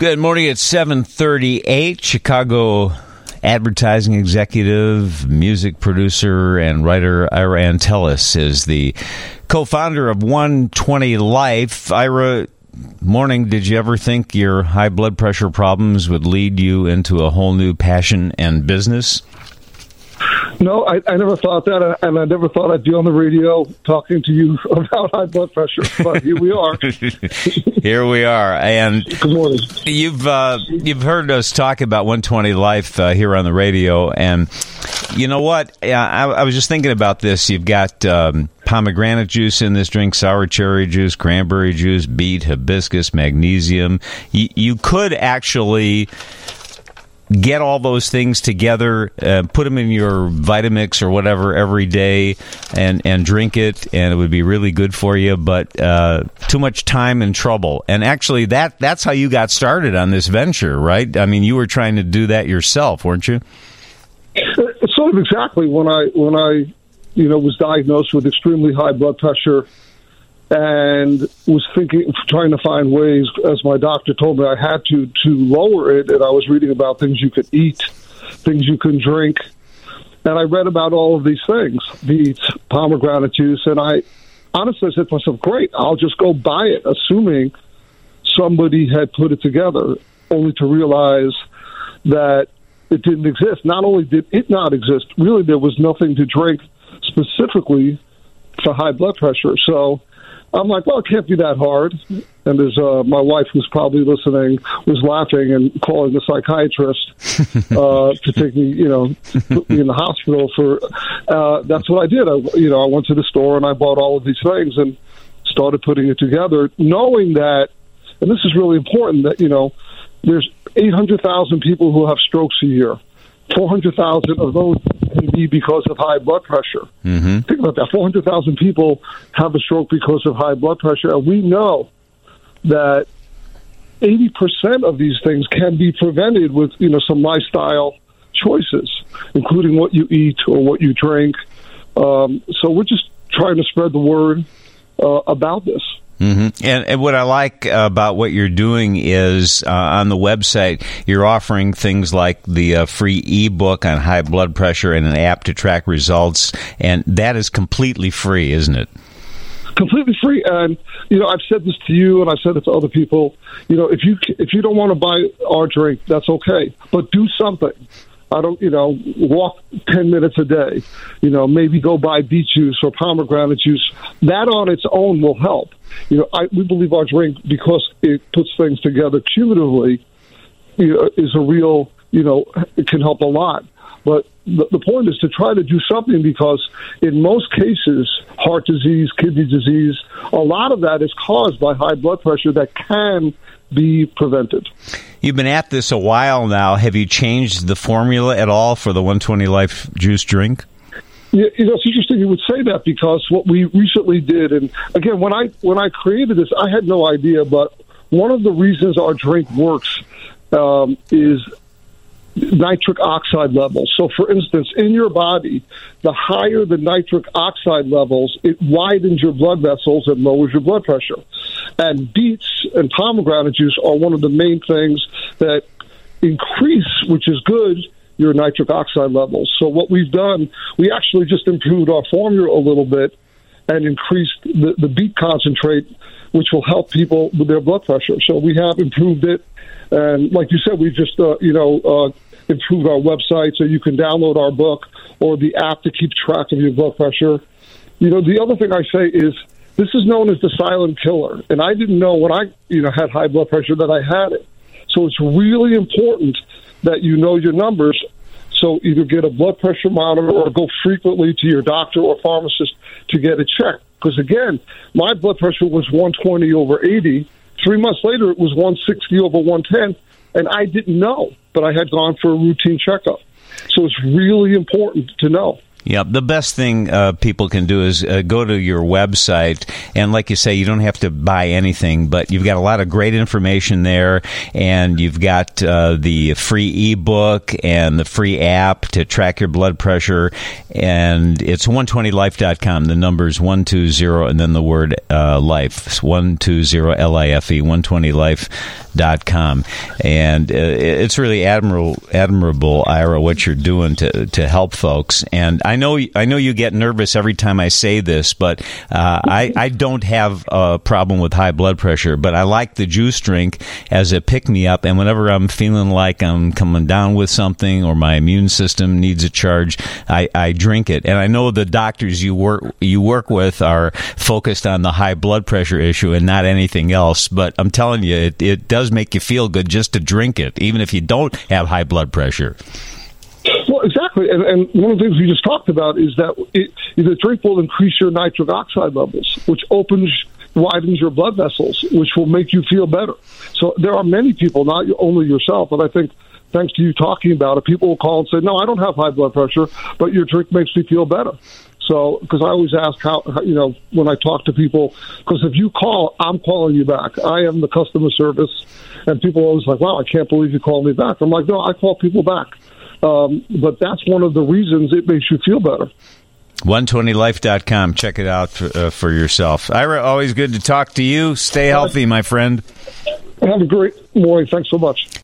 Good morning. It's 7:38. Chicago advertising executive, music producer, and writer Ira Antelis is the co-founder of 120 Life. Ira, morning. Did you ever think your high blood pressure problems would lead you into a whole new passion and business? No, I never thought that, and I never thought I'd be on the radio talking to you about high blood pressure. But here we are. Here we are, and good morning. You've heard us talk about 120 Life here on the radio, and you know what? I was just thinking about this. You've got pomegranate juice in this drink, sour cherry juice, cranberry juice, beet, hibiscus, magnesium. You could actually get all those things together, put them in your Vitamix or whatever every day, and drink it, and it would be really good for you. But too much time and trouble. And actually, that's how you got started on this venture, right? I mean, you were trying to do that yourself, weren't you? Sort of exactly. When I was diagnosed with extremely high blood pressure, and was trying to find ways, as my doctor told me I had to lower it, and I was reading about things you could eat, things you can drink, and I read about all of these things, beets, pomegranate juice, and I honestly said to myself, great, I'll just go buy it, assuming somebody had put it together, only to realize that it didn't exist. Not only did it not exist, really there was nothing to drink specifically for high blood pressure. So I'm like, well, it can't be that hard. And there's my wife, who's probably listening, was laughing and calling the psychiatrist to take me, put me in the hospital for. That's what I did. I went to the store and I bought all of these things and started putting it together, knowing that, and this is really important, that there's 800,000 people who have strokes a year. 400,000 of those can be because of high blood pressure. Mm-hmm. Think about that. 400,000 people have a stroke because of high blood pressure. And we know that 80% of these things can be prevented with, some lifestyle choices, including what you eat or what you drink. So we're just trying to spread the word about this. Mm-hmm. And what I like about what you're doing is on the website, you're offering things like the free ebook on high blood pressure and an app to track results, and that is completely free, isn't it? Completely free. And I've said this to you, and I've said it to other people. If you don't want to buy our drink, that's okay, but do something. I don't, walk 10 minutes a day, maybe go buy beet juice or pomegranate juice. That on its own will help. We believe our drink, because it puts things together cumulatively, is a real, it can help a lot. But the point is to try to do something, because in most cases, heart disease, kidney disease, a lot of that is caused by high blood pressure that can be prevented. You've been at this a while now. Have you changed the formula at all for the 120 Life juice drink? Yeah, it's interesting you would say that, because what we recently did, and again, when I created this, I had no idea, but one of the reasons our drink works is nitric oxide levels. So, for instance, in your body, the higher the nitric oxide levels, it widens your blood vessels and lowers your blood pressure. And beets and pomegranate juice are one of the main things that increase, which is good, your nitric oxide levels. So what we've done, we actually just improved our formula a little bit and increased the beet concentrate, which will help people with their blood pressure. So we have improved it. And like you said, we just, improved our website so you can download our book or the app to keep track of your blood pressure. The other thing I say is this is known as the silent killer. And I didn't know when I, had high blood pressure that I had it. So it's really important that you know your numbers. So either get a blood pressure monitor or go frequently to your doctor or pharmacist to get it checked. Because again, my blood pressure was 120 over 80. 3 months later, it was 160 over 110. And I didn't know, but I had gone for a routine checkup. So it's really important to know. Yeah, the best thing people can do is go to your website, and like you say, you don't have to buy anything, but you've got a lot of great information there, and you've got the free ebook and the free app to track your blood pressure, and it's 120life.com. The number is 120 and then the word life. It's 120life, 120life.com. And it's really admirable, Ira, what you're doing to help folks. And I know you get nervous every time I say this, but I don't have a problem with high blood pressure, but I like the juice drink as a pick-me-up, and whenever I'm feeling like I'm coming down with something or my immune system needs a charge, I drink it. And I know the doctors you work with are focused on the high blood pressure issue and not anything else, but I'm telling you, it does make you feel good just to drink it, even if you don't have high blood pressure. Well, exactly. And one of the things we just talked about is that the drink will increase your nitric oxide levels, which widens your blood vessels, which will make you feel better. So there are many people, not only yourself, but I think thanks to you talking about it, people will call and say, no, I don't have high blood pressure, but your drink makes me feel better. So, because I always ask how, when I talk to people, because if you call, I'm calling you back. I am the customer service, and people are always like, wow, I can't believe you called me back. I'm like, no, I call people back. But that's one of the reasons it makes you feel better. 120life.com. Check it out for yourself. Ira, always good to talk to you. Stay healthy, my friend. Have a great morning. Thanks so much.